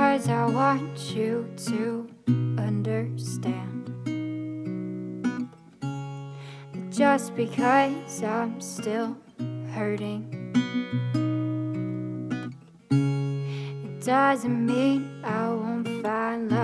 'cause I want you to understand that just because I'm still hurting, it doesn't mean I won't find love